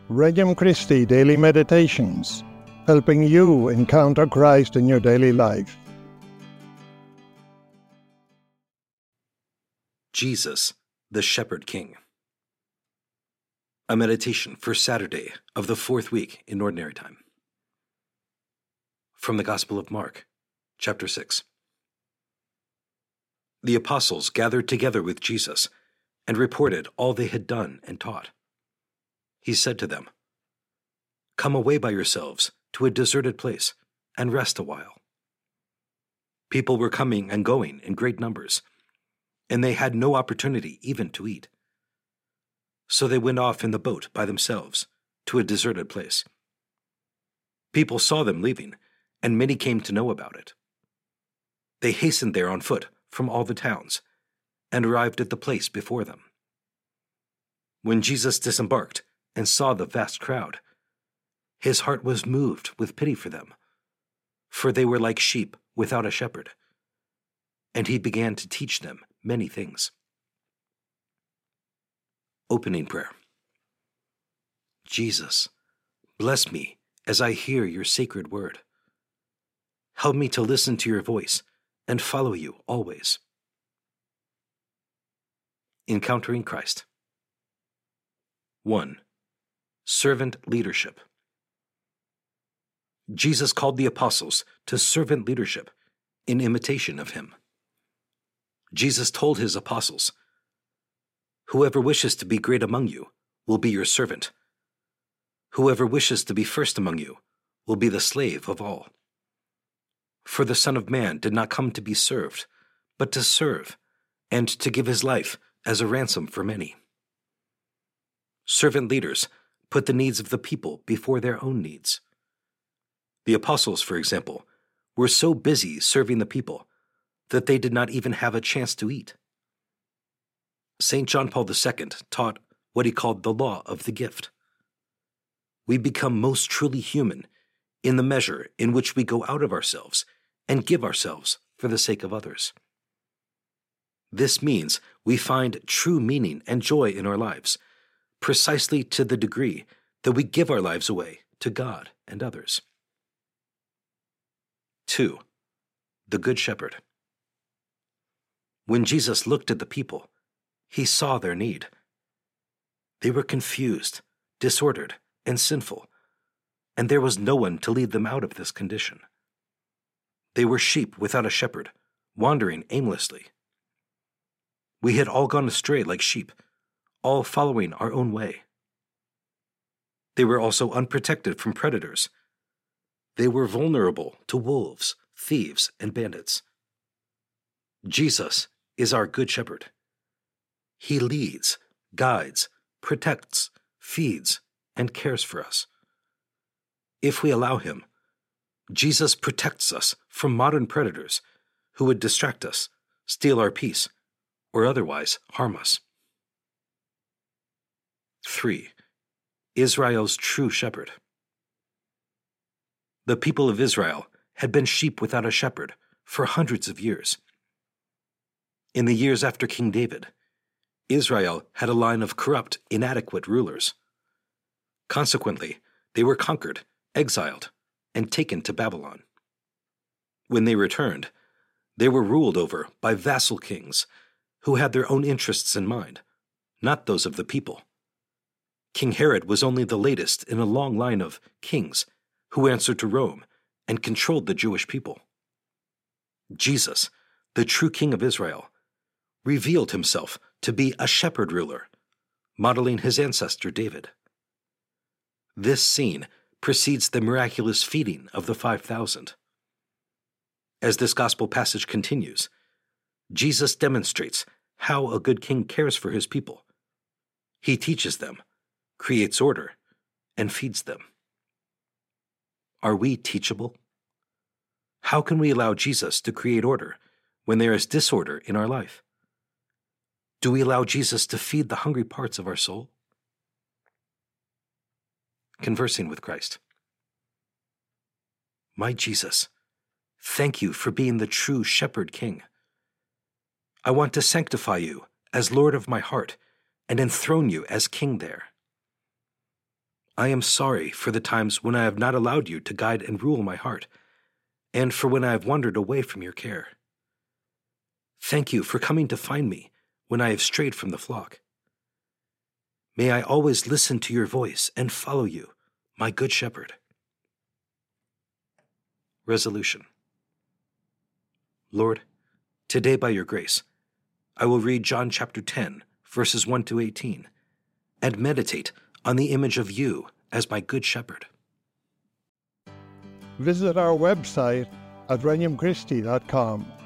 Regnum Christi Daily Meditations, helping you encounter Christ in your daily life. Jesus, the Shepherd King. A meditation for Saturday of the fourth week in Ordinary Time. From the Gospel of Mark, chapter 6. The apostles gathered together with Jesus and reported all they had done and taught. He said to them, "Come away by yourselves to a deserted place and rest a while." People were coming and going in great numbers, and they had no opportunity even to eat. So they went off in the boat by themselves to a deserted place. People saw them leaving, and many came to know about it. They hastened there on foot from all the towns and arrived at the place before them. When Jesus disembarked and saw the vast crowd, his heart was moved with pity for them, for they were like sheep without a shepherd, and he began to teach them many things. Opening Prayer. Jesus, bless me as I hear your sacred word. Help me to listen to your voice and follow you always. Encountering Christ. 1. Servant leadership. Jesus called the apostles to servant leadership in imitation of him. Jesus told his apostles, "Whoever wishes to be great among you will be your servant. Whoever wishes to be first among you will be the slave of all. For the Son of Man did not come to be served, but to serve, and to give his life as a ransom for many." Servant leaders put the needs of the people before their own needs. The apostles, for example, were so busy serving the people that they did not even have a chance to eat. St. John Paul II taught what he called the law of the gift. We become most truly human in the measure in which we go out of ourselves and give ourselves for the sake of others. This means we find true meaning and joy in our lives, precisely to the degree that we give our lives away to God and others. 2. The Good Shepherd. When Jesus looked at the people, he saw their need. They were confused, disordered, and sinful, and there was no one to lead them out of this condition. They were sheep without a shepherd, wandering aimlessly. We had all gone astray like sheep, all following our own way. They were also unprotected from predators. They were vulnerable to wolves, thieves, and bandits. Jesus is our Good Shepherd. He leads, guides, protects, feeds, and cares for us. If we allow him, Jesus protects us from modern predators who would distract us, steal our peace, or otherwise harm us. 3. Israel's true shepherd. The people of Israel had been sheep without a shepherd for hundreds of years. In the years after King David, Israel had a line of corrupt, inadequate rulers. Consequently, they were conquered, exiled, and taken to Babylon. When they returned, they were ruled over by vassal kings who had their own interests in mind, not those of the people. King Herod was only the latest in a long line of kings who answered to Rome and controlled the Jewish people. Jesus, the true King of Israel, revealed himself to be a shepherd ruler, modeling his ancestor David. This scene precedes the miraculous feeding of the 5,000. As this gospel passage continues, Jesus demonstrates how a good king cares for his people. He teaches them, creates order, and feeds them. Are we teachable? How can we allow Jesus to create order when there is disorder in our life? Do we allow Jesus to feed the hungry parts of our soul? Conversing with Christ. My Jesus, thank you for being the true Shepherd King. I want to sanctify you as Lord of my heart and enthrone you as King there. I am sorry for the times when I have not allowed you to guide and rule my heart, and for when I have wandered away from your care. Thank you for coming to find me when I have strayed from the flock. May I always listen to your voice and follow you, my good shepherd. Resolution. Lord, today by your grace, I will read John chapter 10, verses 1 to 18, and meditate on the image of you as my good shepherd. Visit our website at renumchristi.com